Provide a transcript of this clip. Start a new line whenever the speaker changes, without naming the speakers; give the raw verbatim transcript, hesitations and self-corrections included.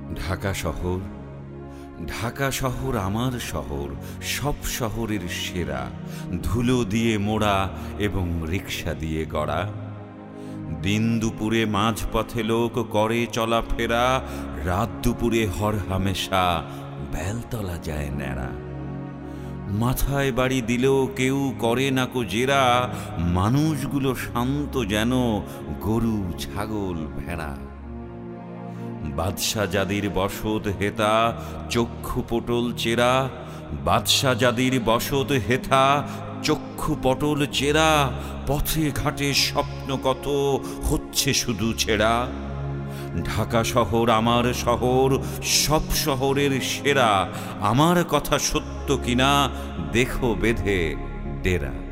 ঢাকা শহর, ঢাকা শহর আমার শহর, সব শহরের সেরা, ধুলো দিয়ে মোড়া এবং রিকশা দিয়ে গড়া। দিন দুপুরে মাঝপথে লোক করে চলাফেরা, রাত দুপুরে হরহামেশা বেলতলা যায় নেড়া। মাথায় বাড়ি দিলেও কেউ করে না কো জেরা, মানুষগুলো শান্ত যেন গরু ছাগল ভেড়া। বাদশা জাদির বসত হেতা চক্ষু পটল চেরা, বাদশা জাদির বসত হেথা চক্ষু পটল চেরা। পথে ঘাটে স্বপ্ন কত হচ্ছে শুধু ছেঁড়া। ঢাকা শহর আমার শহর, সব শহরের সেরা। আমার কথা সত্য কিনা দেখো বেঁধে ডেরা।